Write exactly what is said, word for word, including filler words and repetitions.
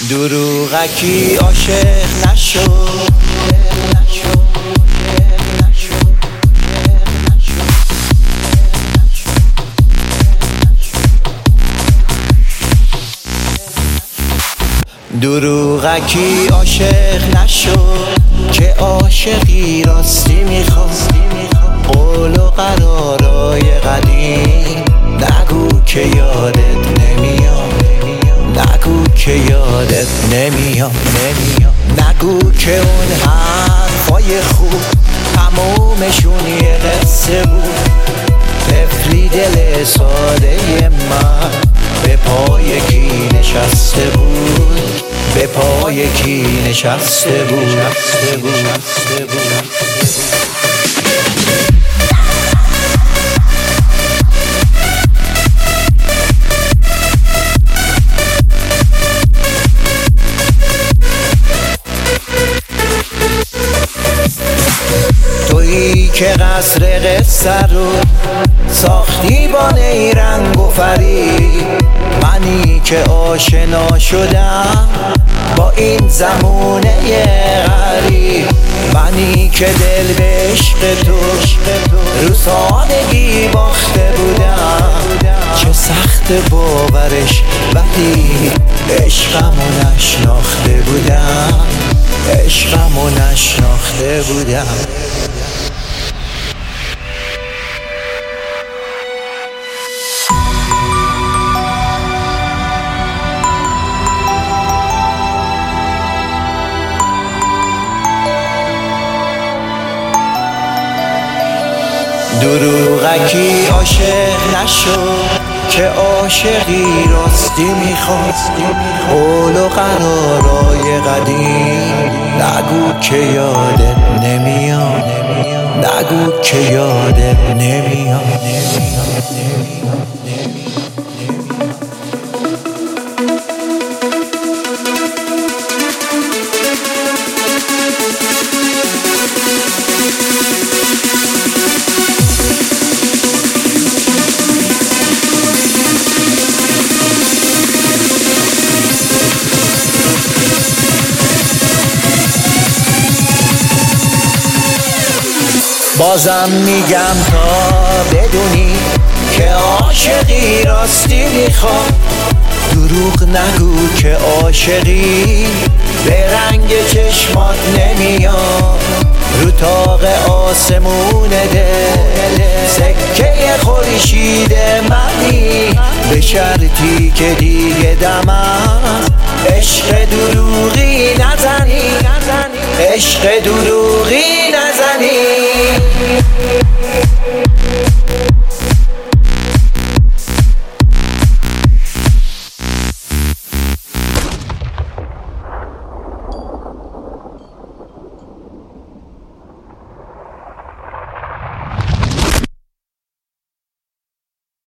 دروغکی عاشق نشو. دروغکی عاشق نشو که عاشقی راستی میخواد. قول و قرارای قدیم نگو که یادت نمیاد. نگو که یادت نمیاد. نگو که اون حرفای خوب تمومشون یه قصه بود. طفلی دل ساده من به پای کی نشسته بود. به پای کی نشسته بود. تویی که قصر قصه رو ساختی با نیرنگ و فریب. منی که آشنا شدم با این زمونه غریب. منی که دل به عشق تو رو سادگی باخته بودم. چه سخت باورش ولی عشقمو نشناخته بودم. عشقمو نشناخته بودم. دروغکی عاشق نشو که عاشقی راستی میخواد. قول و قرارای قدیم نگو که یادت نمیاد. نگو که یادت نمیاد. بازم میگم تا بدونی که عاشقی راستی میخواد. دروغ نگو که عاشقی به رنگ چشمات نمیاد. رو طاق آسمون دل سکه خورشید منی. به شرطی که دیگه دمم عشق دروغی نزنی. عشق دروغی نزنی.